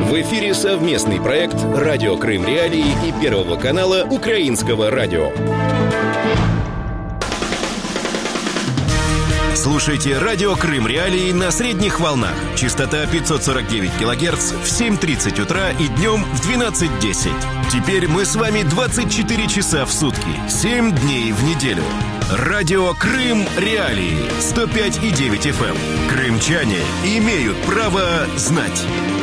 В эфире совместный проект «Радио Крым Реалии» и Первого канала Украинского радио. Слушайте «Радио Крым Реалии» на средних волнах. Частота 549 кГц в 7:30 утра и днем в 12:10. Теперь мы с вами 24 часа в сутки, 7 дней в неделю. «Радио Крым Реалии» 105,9 FM. Крымчане имеют право знать.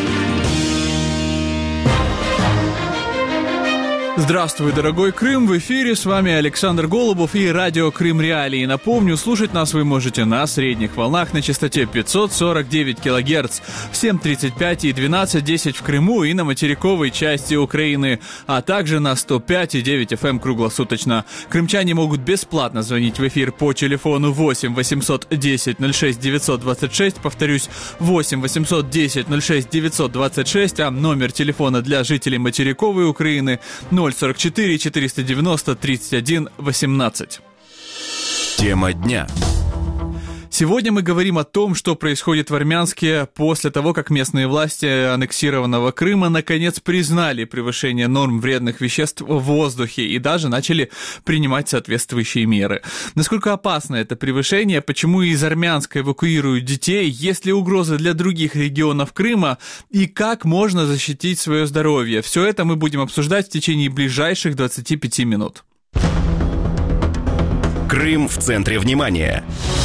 Здравствуй, дорогой Крым! В эфире с вами Александр Голубов и радио Крым Реалии. Напомню, слушать нас вы можете на средних волнах на частоте 549 кГц в 7:35 и 12:10 в Крыму и на материковой части Украины, а также на 105,9 FM круглосуточно. Крымчане могут бесплатно звонить в эфир по телефону 8 810 06 926, повторюсь, 8 810 06 926, а номер телефона для жителей материковой Украины 044 490 31 18. Тема дня. Сегодня мы говорим о том, что происходит в Армянске после того, как местные власти аннексированного Крыма наконец признали превышение норм вредных веществ в воздухе и даже начали принимать соответствующие меры. Насколько опасно это превышение, почему из Армянска эвакуируют детей, есть ли угрозы для других регионов Крыма и как можно защитить свое здоровье. Все это мы будем обсуждать в течение ближайших 25 минут. Крым в центре внимания.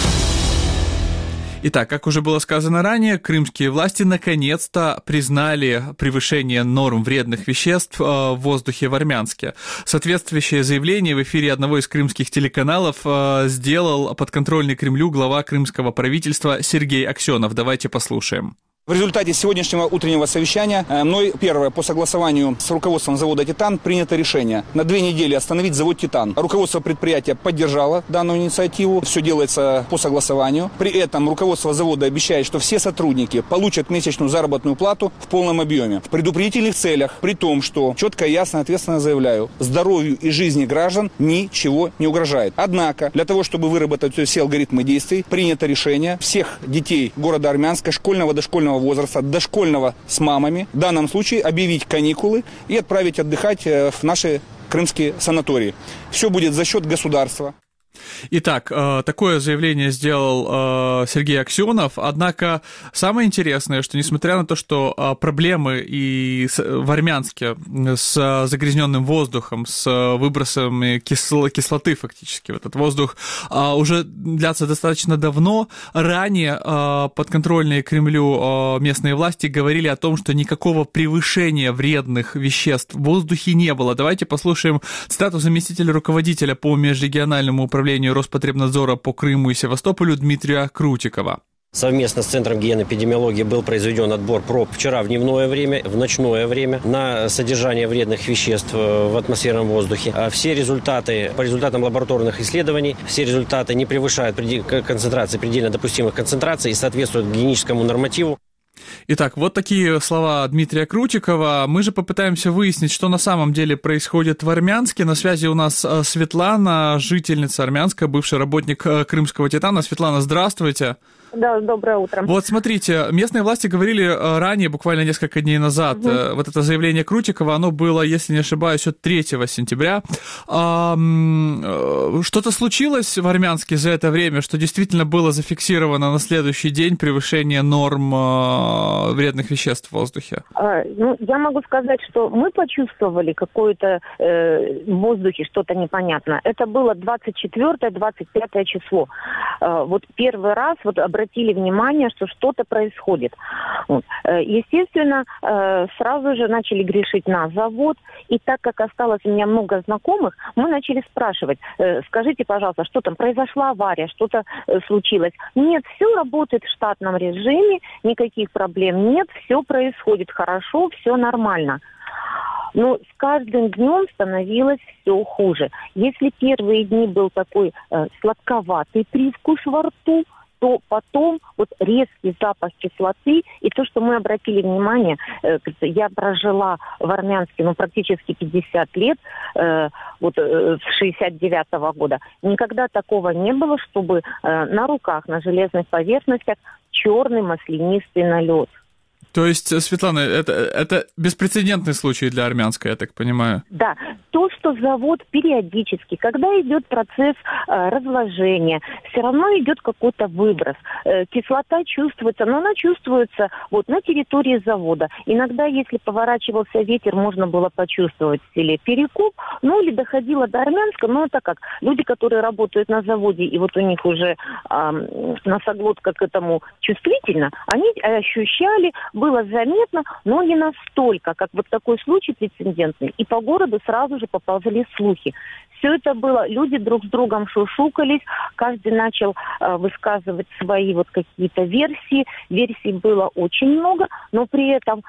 Итак, как уже было сказано ранее, крымские власти наконец-то признали превышение норм вредных веществ в воздухе в Армянске. Соответствующее заявление в эфире одного из крымских телеканалов сделал подконтрольный Кремлю глава крымского правительства Сергей Аксенов. Давайте послушаем. В результате сегодняшнего утреннего совещания мной, первое, по согласованию с руководством завода «Титан» принято решение на 2 недели остановить завод «Титан». Руководство предприятия поддержало данную инициативу. Все делается по согласованию. При этом руководство завода обещает, что все сотрудники получат месячную заработную плату в полном объеме. В предупредительных целях, при том, что четко, ясно, ответственно заявляю, здоровью и жизни граждан ничего не угрожает. Однако, для того, чтобы выработать все алгоритмы действий, принято решение всех детей города Армянска, школьного, дошкольного возраста, дошкольного с мамами, в данном случае объявить каникулы и отправить отдыхать в наши крымские санатории. Все будет за счет государства. Итак, такое заявление сделал Сергей Аксенов, однако самое интересное, что несмотря на то, что проблемы и в Армянске с загрязненным воздухом, с выбросами кислоты фактически в этот воздух уже длятся достаточно давно, ранее подконтрольные Кремлю местные власти говорили о том, что никакого превышения вредных веществ в воздухе не было. Давайте послушаем цитату заместителя руководителя по межрегиональному управлению Роспотребнадзора по Крыму и Севастополю Дмитрия Крутикова. Совместно с Центром геноэпидемиологии был произведен отбор проб вчера в дневное время, в ночное время на содержание вредных веществ в атмосферном воздухе. Все результаты, по результатам лабораторных исследований, все результаты не превышают концентрации, предельно допустимых концентраций и соответствуют гигиеническому нормативу. Итак, вот такие слова Дмитрия Крутикова. Мы же попытаемся выяснить, что на самом деле происходит в Армянске. На связи у нас Светлана, жительница Армянска, бывший работник крымского «Титана». Светлана, здравствуйте. Да, доброе утро. Вот смотрите, местные власти говорили ранее, буквально несколько дней назад, вот это заявление Крутикова, оно было, если не ошибаюсь, от 3 сентября. Что-то случилось в Армянске за это время, что действительно было зафиксировано на следующий день превышение норм вредных веществ в воздухе? Я могу сказать, что мы почувствовали какое-то в воздухе что-то непонятное. Это было 24-25 число. Вот первый раз обратили внимание, что что-то происходит. Естественно, сразу же начали грешить на завод. И так как осталось у меня много знакомых, мы начали спрашивать: скажите, пожалуйста, что там, произошла авария, что-то случилось? Нет, все работает в штатном режиме, никаких проблем нет, все происходит хорошо, все нормально. Но с каждым днем становилось все хуже. Если первые дни был такой сладковатый привкус во рту, то потом вот резкий запах кислоты, и то, что мы обратили внимание, я прожила в Армянске практически 50 лет, с 69-го года, никогда такого не было, чтобы на руках, на железных поверхностях черный маслянистый налет. То есть, Светлана, это беспрецедентный случай для Армянска, я так понимаю? Да, то, что завод периодически, когда идет процесс разложения, все равно идет какой-то выброс. Кислота чувствуется, но она чувствуется вот на территории завода. Иногда, если поворачивался ветер, можно было почувствовать в селе Перекоп, ну или доходило до Армянска, но это как? Люди, которые работают на заводе, и вот у них уже носоглотка к этому чувствительна, они ощущали, было заметно, но не настолько, как вот такой случай прецедентный. И по городу сразу же поползли слухи. Все это было, люди друг с другом шушукались, каждый начал высказывать свои вот какие-то версии. Версий было очень много, но при этом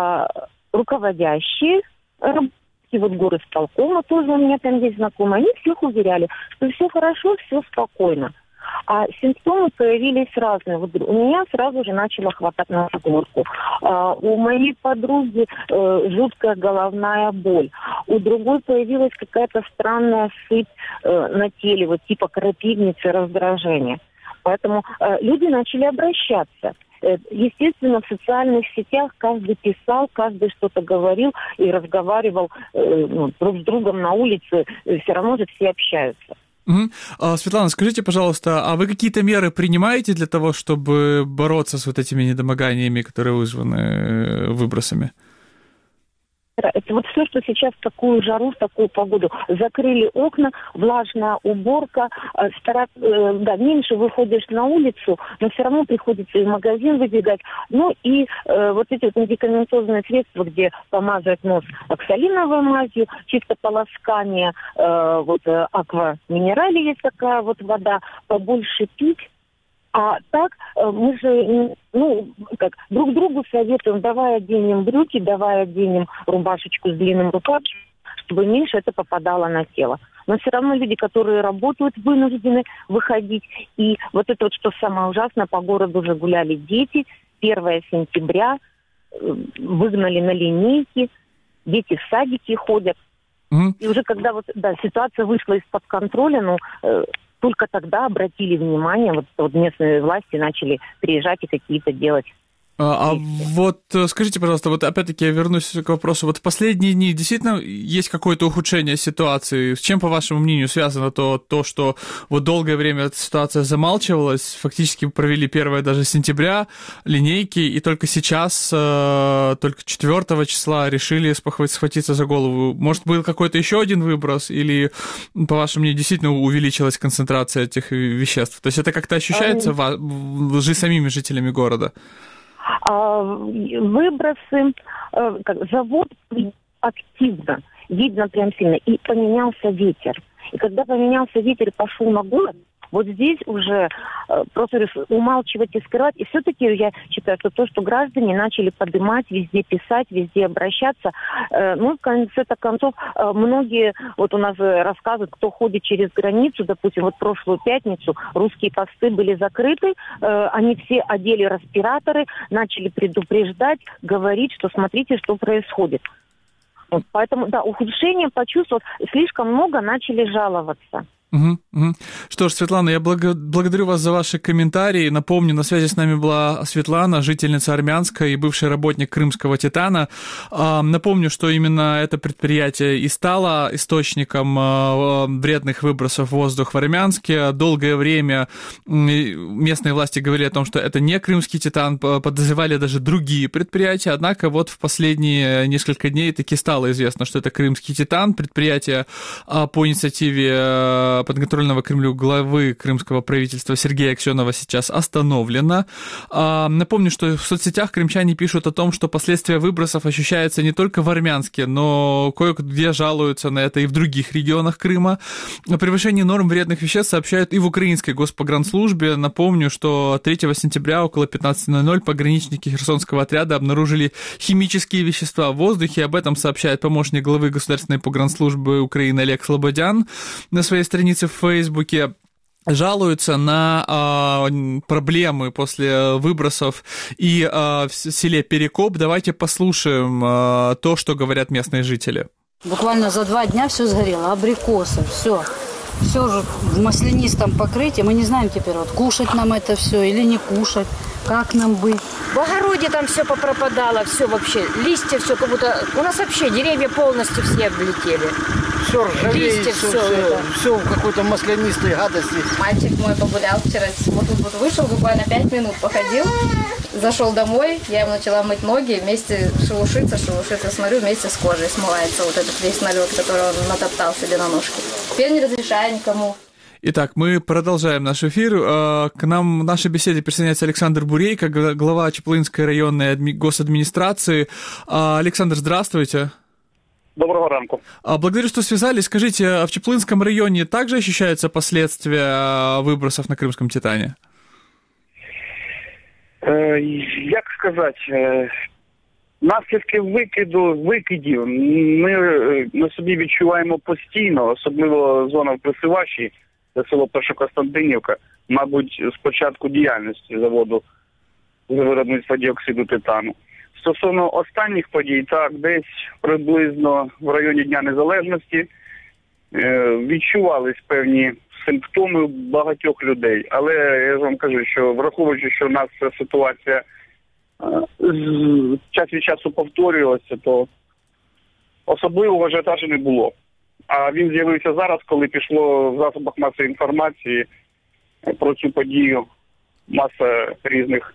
руководящие вот горосполкома, тоже у меня там есть знакомые, они всех уверяли, что все хорошо, все спокойно. А симптомы появились разные. Вот у меня сразу же начало хватать носоглотку. У моей подруги жуткая головная боль. У другой появилась какая-то странная сыпь на теле, вот типа крапивницы, раздражения. Поэтому люди начали обращаться. Естественно, в социальных сетях каждый писал, каждый что-то говорил и разговаривал друг с другом на улице. Все равно же все общаются. Светлана, скажите, пожалуйста, а вы какие-то меры принимаете для того, чтобы бороться с вот этими недомоганиями, которые вызваны выбросами? Это вот все, что сейчас в такую жару, в такую погоду. Закрыли окна, влажная уборка, меньше выходишь на улицу, но все равно приходится и в магазин выбегать. Ну и вот эти вот медикаментозные средства, где помазать нос оксалиновой мазью, чисто полоскание, аква-минерали есть такая вот вода, побольше пить. А так мы же, друг другу советуем, давай оденем брюки, давай оденем рубашечку с длинным рукавчиком, чтобы меньше это попадало на тело. Но все равно люди, которые работают, вынуждены выходить. И вот это вот, что самое ужасное, по городу уже гуляли дети. 1 сентября выгнали на линейки, дети в садики ходят. И уже когда ситуация вышла из-под контроля, только тогда обратили внимание, вот местные власти начали приезжать и какие-то делать. Вот скажите, пожалуйста, вот опять-таки я вернусь к вопросу. Вот в последние дни действительно есть какое-то ухудшение ситуации? С чем, по вашему мнению, связано то, что вот долгое время эта ситуация замалчивалась, фактически провели 1 даже сентября линейки, и только сейчас, только 4 числа решили схватиться за голову? Может, был какой-то еще один выброс, или, по вашему мнению, действительно увеличилась концентрация этих веществ? То есть это как-то ощущается самими жителями города? Выбросы, завод активно, видно прям сильно, и поменялся ветер. И когда поменялся ветер и пошел на город, вот здесь уже просто умалчивать и скрывать. И все-таки я считаю, что то, что граждане начали поднимать, везде писать, везде обращаться. В конце концов, многие, вот у нас рассказывают, кто ходит через границу, допустим, вот прошлую пятницу русские посты были закрыты, они все одели респираторы, начали предупреждать, говорить, что смотрите, что происходит. Вот, поэтому, ухудшение почувствовал, слишком много начали жаловаться. Что ж, Светлана, я благодарю вас за ваши комментарии. Напомню, на связи с нами была Светлана, жительница Армянска и бывший работник крымского «Титана». Напомню, что именно это предприятие и стало источником вредных выбросов в воздух в Армянске. Долгое время местные власти говорили о том, что это не крымский «Титан», подозревали даже другие предприятия, однако вот в последние несколько дней таки стало известно, что это крымский «Титан», предприятие по инициативе подконтрольного Кремлю главы крымского правительства Сергея Аксенова сейчас остановлено. Напомню, что в соцсетях крымчане пишут о том, что последствия выбросов ощущаются не только в Армянске, но кое-где жалуются на это и в других регионах Крыма. О превышении норм вредных веществ сообщают и в украинской госпогранслужбе. Напомню, что 3 сентября около 15:00 пограничники Херсонского отряда обнаружили химические вещества в воздухе. Об этом сообщает помощник главы Государственной погранслужбы Украины Олег Слободян на своей странице в Фейсбуке. Жалуются на проблемы после выбросов и в селе Перекоп. Давайте послушаем то, что говорят местные жители. Буквально за 2 дня все сгорело, абрикосы, все. все же в маслянистом покрытии. Мы не знаем теперь, вот кушать нам это все или не кушать, как нам быть. В огороде там все попропадало, все вообще, листья, все как будто... У нас вообще деревья полностью все облетели. Все ржавеет, Листья, все в какой-то маслянистой гадости. Мальчик мой погулял вчера, вот тут вот вышел, буквально 5 минут походил, зашел домой, я ему начала мыть ноги, вместе шелушиться, смотрю, вместе с кожей смывается вот этот весь налет, который он натоптал себе на ножки. Теперь не разрешаю никому. Итак, мы продолжаем наш эфир. К нам в нашей беседе присоединяется Александр Бурейко, глава Чаплынской районной госадминистрации. Александр, здравствуйте. Доброго ранку. Благодарю, что связались. Скажите, в Чаплынском районе также ощущаются последствия выбросов на Кримському Титані? Як сказати, наслідки викидів ми на собі відчуваємо постійно, особливо зона в Присиваші, це село Першокостянтинівка, мабуть, з початку діяльності заводу з виробництва діоксиду титану. Стосовно останніх подій, так, десь приблизно в районі Дня Незалежності відчувались певні симптоми у багатьох людей. Але я вам кажу, що враховуючи, що в нас ця ситуація час від часу повторювалася, то особливого ажіотажу не було. А він з'явився зараз, коли пішло в засобах масової інформації про цю подію маса різних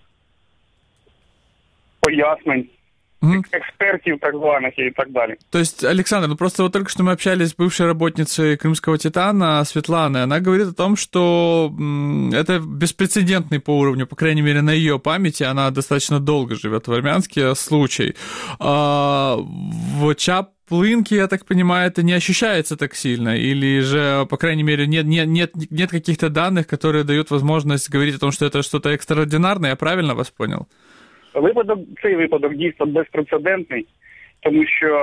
пояснень, экспертов так званых и так далее. То есть, Александр, ну просто вот только что мы общались с бывшей работницей Крымского Титана Светланой, она говорит о том, что это беспрецедентный по уровню, по крайней мере, на ее памяти, она достаточно долго живет в Армянске, случай. В Чаплынке, я так понимаю, это не ощущается так сильно, или же, по крайней мере, нет каких-то данных, которые дают возможность говорить о том, что это что-то экстраординарное, я правильно вас понял? Цей випадок дійсно безпрецедентний, тому що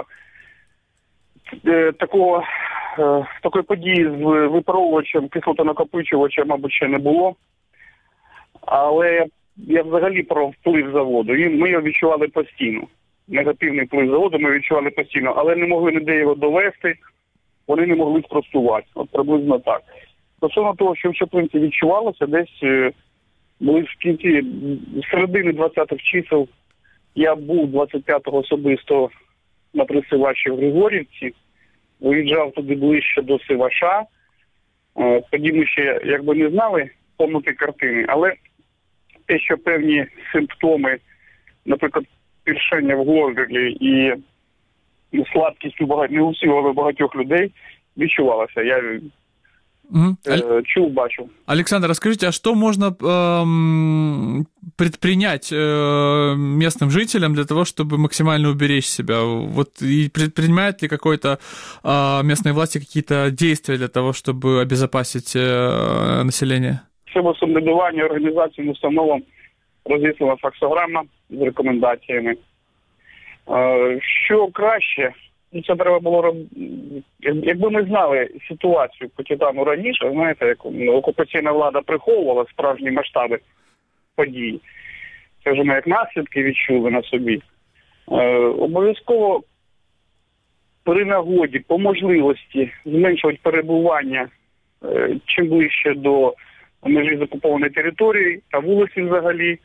такої події з випаровувачем, кислотонакопичувачем, мабуть, ще не було. Але я взагалі про вплив заводу. І ми його відчували постійно. Негативний вплив заводу ми відчували постійно, але не могли ніде його довести, вони не могли спростувати. От приблизно так. Стосовно того, що в Чаплинці відчувалося, десь були в кінці, в середині 20-х чисел, я був 25-го особисто на Присиваші в Григорівці, виїжджав туди ближче до Сиваша. Тоді ми ще якби не знали повноти картини, але те, що певні симптоми, наприклад, першення в горлі і слабкість не у всіх, але у багатьох людей відчувалося. Я чув, бачу. Александр, расскажите, а что можно предпринять местным жителям для того, чтобы максимально уберечь себя? Вот и предпринимают ли какой-то местные власти какие-то действия для того, чтобы обезопасить население? Щодо самоврядування організаціям, установам розіслана факсограма з рекомендаціями. Що краще? Це треба було робити. Якби ми знали ситуацію по Титану раніше, знаєте, як окупаційна влада приховувала справжні масштаби подій, це вже ми як наслідки відчули на собі. Обов'язково при нагоді, по можливості зменшувати перебування чим ближче до межі закупованої території та вулиці взагалі.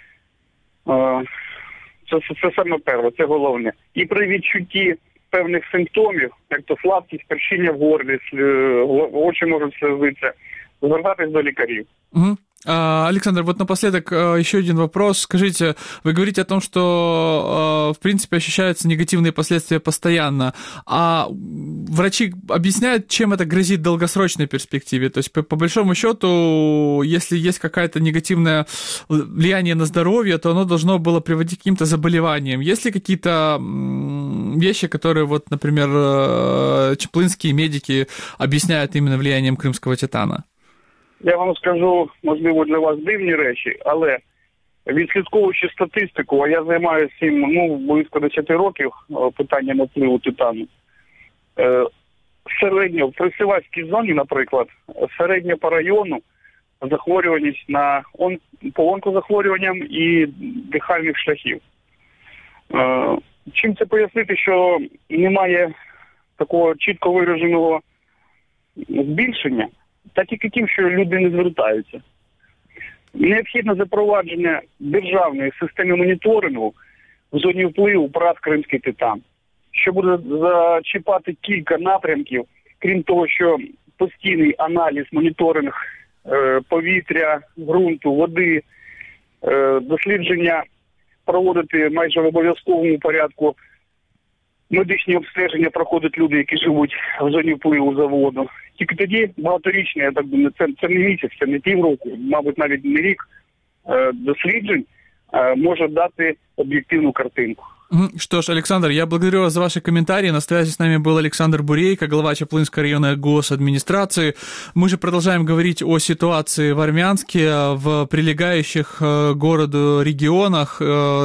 Це саме перше, це головне. І при відчутті певних симптомів, як то слабкість, першіння в горлі, очі можуть сльозитися, звертатись до лікарів. Угу. Александр, вот напоследок еще один вопрос. Скажите, вы говорите о том, что, в принципе, ощущаются негативные последствия постоянно, а врачи объясняют, чем это грозит в долгосрочной перспективе? То есть, по большому счету, если есть какое-то негативное влияние на здоровье, то оно должно было приводить к каким-то заболеваниям. Есть ли какие-то вещи, которые, вот, например, чаплынские медики объясняют именно влиянием Крымского Титана? Я вам скажу, можливо, для вас дивні речі, але відслідковуючи статистику, а я займаюся цим близько 10 років питанням впливу титану, середньо в Присиваській зоні, наприклад, середньо по району захворюваність по онкозахворюванням і дихальних шляхів. Чим це пояснити, що немає такого чітко вираженого збільшення, так і таким, що люди не звертаються. Необхідне запровадження державної системи моніторингу в зоні впливу ПРАТ «Кримський титан», що буде зачіпати кілька напрямків, крім того, що постійний аналіз, моніторинг повітря, ґрунту, води, дослідження проводити майже в обов'язковому порядку. Медичні обстеження проходять люди, які живуть в зоні впливу заводу. Тільки тоді багаторічне, я так думаю, це не місяць, це не півроку, мабуть, навіть не рік досліджень може дати объективную картинку. Что ж, Александр, я благодарю вас за ваши комментарии. На связи с нами был Александр Бурейко, глава Чаплынской районной госадминистрации. Мы же продолжаем говорить о ситуации в Армянске, в прилегающих к городу регионах.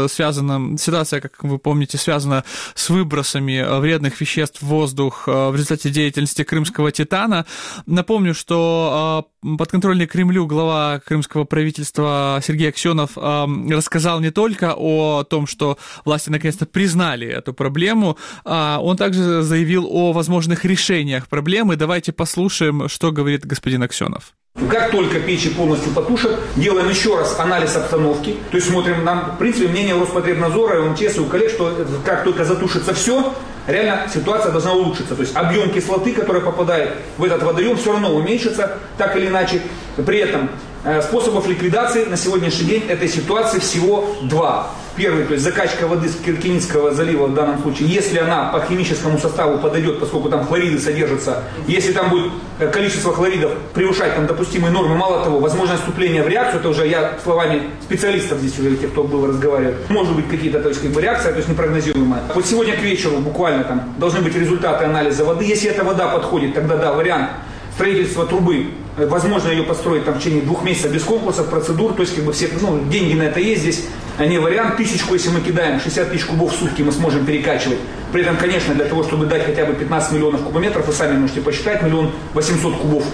Ситуация, как вы помните, связана с выбросами вредных веществ в воздух в результате деятельности крымского титана. Напомню, что подконтрольный Кремлю глава крымского правительства Сергей Аксенов рассказал не только о том, что власти наконец-то признали эту проблему, он также заявил о возможных решениях проблемы. Давайте послушаем, что говорит господин Аксенов. Как только печи полностью потушат, делаем еще раз анализ обстановки. То есть смотрим, нам, в принципе, мнение Роспотребнадзора и МЧС и у коллег, что как только затушится все, реально ситуация должна улучшиться. То есть объем кислоты, которая попадает в этот водоем, все равно уменьшится, так или иначе. При этом способов ликвидации на сегодняшний день этой ситуации всего два. Первый, то есть закачка воды с Киркинского залива в данном случае, если она по химическому составу подойдет, поскольку там хлориды содержатся, если там будет количество хлоридов превышать там допустимые нормы, мало того, возможность вступления в реакцию, это уже я словами специалистов здесь уже, тех, кто был разговаривать, может быть какие-то, то есть как бы реакция, то есть непрогнозируемая. Вот сегодня к вечеру буквально там должны быть результаты анализа воды, если эта вода подходит, тогда да, вариант строительства трубы, возможно ее построить там в течение 2 месяцев без конкурсов, процедур, то есть как бы все, деньги на это есть здесь, не вариант. 1000, если мы кидаем, 60 тысяч кубов в сутки мы сможем перекачивать. При этом, конечно, для того, чтобы дать хотя бы 15 миллионов кубометров, вы сами можете посчитать, 1 800 000 кубов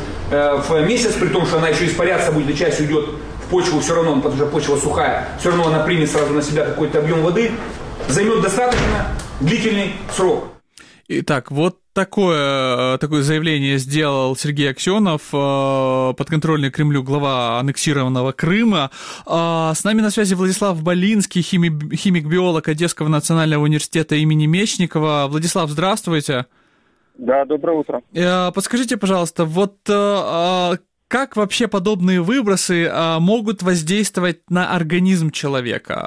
в месяц, при том, что она еще испаряться будет, и часть уйдет в почву, все равно, потому что почва сухая, все равно она примет сразу на себя какой-то объем воды, займет достаточно длительный срок. Итак, вот такое заявление сделал Сергей Аксенов, подконтрольный Кремлю глава аннексированного Крыма. С нами на связи Владислав Болинский, химик-биолог Одесского национального университета имени Мечникова. Владислав, здравствуйте. Да, доброе утро. Подскажите, пожалуйста, вот как вообще подобные выбросы могут воздействовать на организм человека?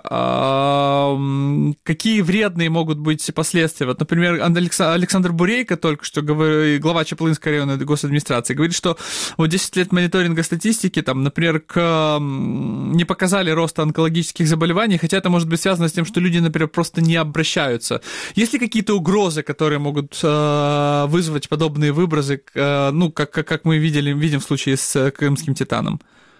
Какие вредные могут быть последствия? Вот, например, Александр Бурейко, только что глава Чаплынской районной госадминистрации, говорит, что вот 10 лет мониторинга статистики, там, например, не показали роста онкологических заболеваний, хотя это может быть связано с тем, что люди, например, просто не обращаются. Есть ли какие-то угрозы, которые могут вызвать подобные выбросы, как мы видим в случае с крымским титаном?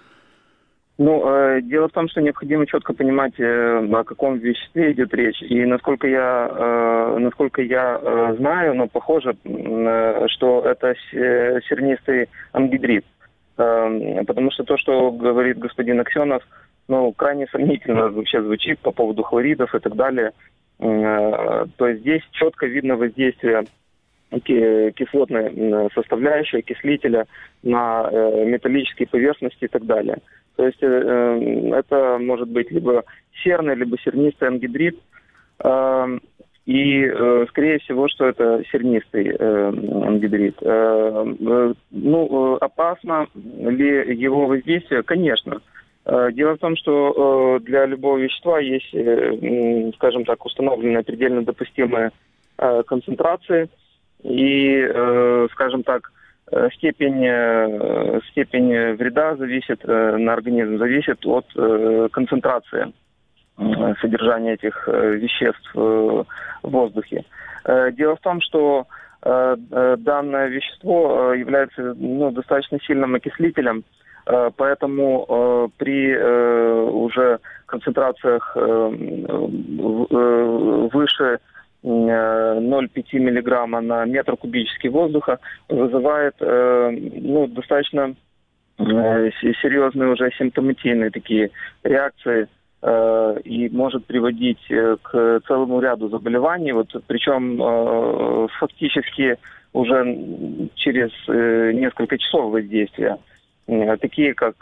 Дело в том, что необходимо четко понимать, о каком веществе идет речь. И насколько я знаю, похоже, что это сернистый ангидрид. Потому что то, что говорит господин Аксенов, крайне сомнительно вообще звучит по поводу хлоридов и так далее. То есть здесь четко видно воздействие кислотной составляющей, окислителя на металлические поверхности и так далее. То есть это может быть либо серный, либо сернистый ангидрид. И, скорее всего, что это сернистый ангидрид. Опасно ли его воздействие? Конечно. Дело в том, что для любого вещества есть, скажем так, установленные предельно допустимые концентрации. И, скажем так, степень вреда на организм зависит от концентрации содержания этих веществ в воздухе. Дело в том, что данное вещество является достаточно сильным окислителем, поэтому при уже концентрациях выше 0,5 миллиграмма на метр кубический воздуха вызывает достаточно серьезные уже симптоматичные такие реакции и может приводить к целому ряду заболеваний, причем фактически уже через несколько часов воздействия, такие как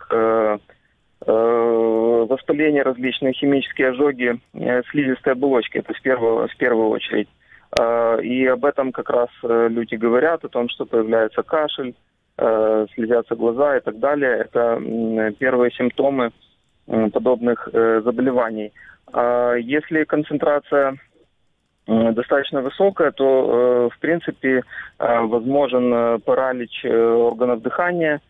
воспаление, различные химические ожоги слизистой оболочки, это в первую очередь. И об этом как раз люди говорят, о том, что появляется кашель, слезятся глаза и так далее. Это первые симптомы подобных заболеваний. Если концентрация достаточно высокая, то, в принципе, возможен паралич органов дыхания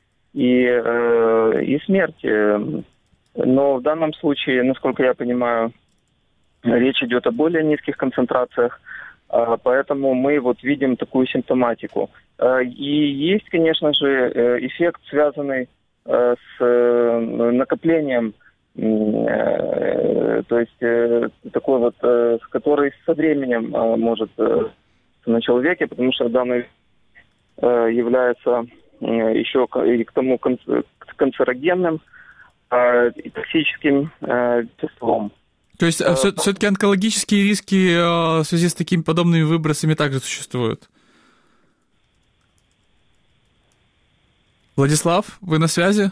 и смерть. Но в данном случае, насколько я понимаю, речь идет о более низких концентрациях, поэтому мы видим такую симптоматику. И есть, конечно же, эффект, связанный с накоплением, то есть такой который со временем может на человеке, потому что данный является еще и к тому канцерогенным и токсическим веществом. То есть все-таки онкологические риски в связи с такими подобными выбросами также существуют? Владислав, вы на связи?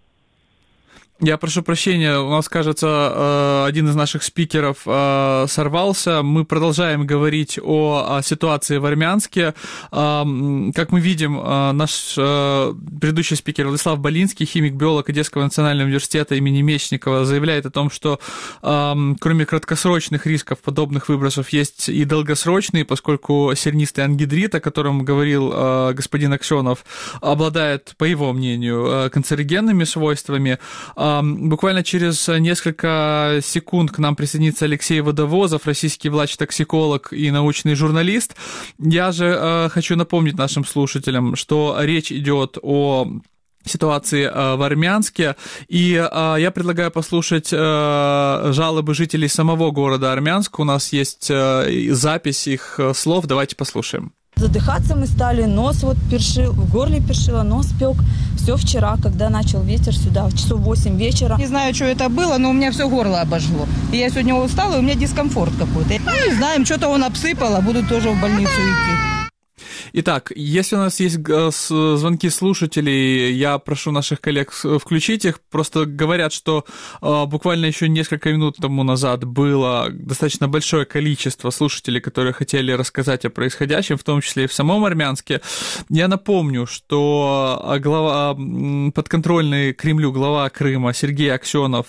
Я прошу прощения, у нас, кажется, один из наших спикеров сорвался. Мы продолжаем говорить о ситуации в Армянске. Как мы видим, наш предыдущий спикер Владислав Балинский, химик-биолог Одесского национального университета имени Мечникова, заявляет о том, что кроме краткосрочных рисков подобных выбросов есть и долгосрочные, поскольку сернистый ангидрид, о котором говорил господин Аксенов, обладает, по его мнению, канцерогенными свойствами. Буквально через несколько секунд к нам присоединится Алексей Водовозов, российский врач-токсиколог и научный журналист. Я же хочу напомнить нашим слушателям, что речь идет о ситуации в Армянске, и я предлагаю послушать жалобы жителей самого города Армянска. У нас есть запись их слов, давайте послушаем. Задыхаться мы стали, нос першил, в горле першило, нос пек. Все вчера, когда начал ветер сюда, в часов 8 вечера. Не знаю, что это было, но у меня все горло обожгло. И я сегодня устала, и у меня дискомфорт какой-то. Не знаем, что-то он обсыпал, а буду тоже в больницу идти. Итак, если у нас есть звонки слушателей, я прошу наших коллег включить их. Просто говорят, что буквально еще несколько минут тому назад было достаточно большое количество слушателей, которые хотели рассказать о происходящем, в том числе и в самом Армянске. Я напомню, что подконтрольный Кремлю глава Крыма Сергей Аксенов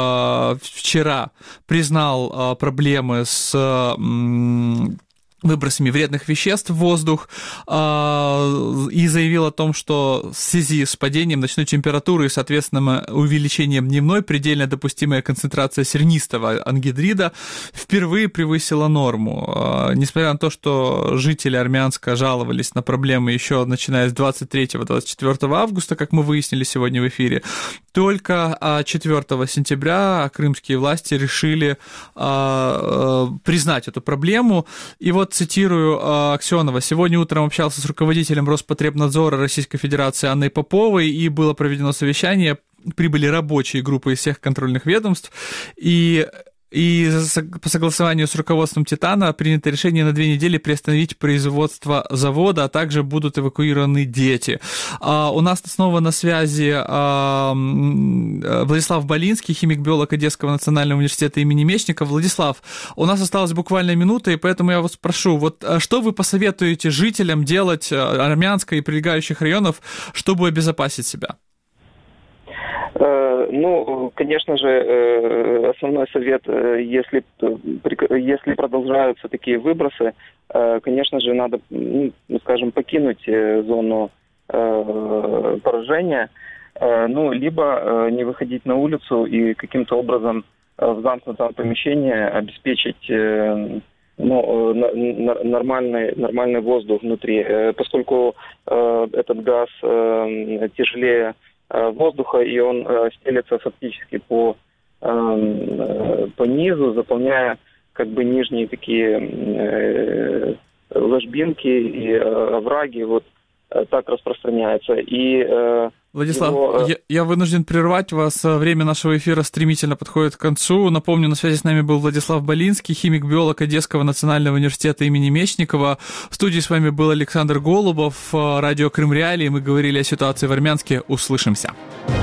вчера признал проблемы с выбросами вредных веществ в воздух и заявил о том, что в связи с падением ночной температуры и, соответственно, увеличением дневной предельно допустимая концентрация сернистого ангидрида впервые превысила норму. Несмотря на то, что жители Армянска жаловались на проблемы еще начиная с 23-24 августа, как мы выяснили сегодня в эфире, только 4 сентября крымские власти решили признать эту проблему. И цитирую Аксенова. Сегодня утром общался с руководителем Роспотребнадзора Российской Федерации Анной Поповой, и было проведено совещание, прибыли рабочие группы из всех контрольных ведомств, и по согласованию с руководством «Титана» принято решение на 2 недели приостановить производство завода, а также будут эвакуированы дети. У нас снова на связи Владислав Балинский, химик-биолог Одесского национального университета имени Мечникова. Владислав, у нас осталась буквально минута, и поэтому я вас спрошу, что вы посоветуете жителям делать Армянска и прилегающих районов, чтобы обезопасить себя? Конечно же, основной совет, если продолжаются такие выбросы, конечно же, надо, покинуть зону поражения, либо не выходить на улицу и каким-то образом в замкнутом помещении обеспечить нормальный воздух внутри, поскольку этот газ тяжелее воздуха, и он стелется фактически по низу, заполняя нижние такие ложбинки и овраги. так распространяется. И Владислав, я вынужден прервать вас. Время нашего эфира стремительно подходит к концу. Напомню, на связи с нами был Владислав Болинский, химик-биолог Одесского национального университета имени Мечникова. В студии с вами был Александр Голубов, радио Крым Реалии. Мы говорили о ситуации в Армянске. Услышимся.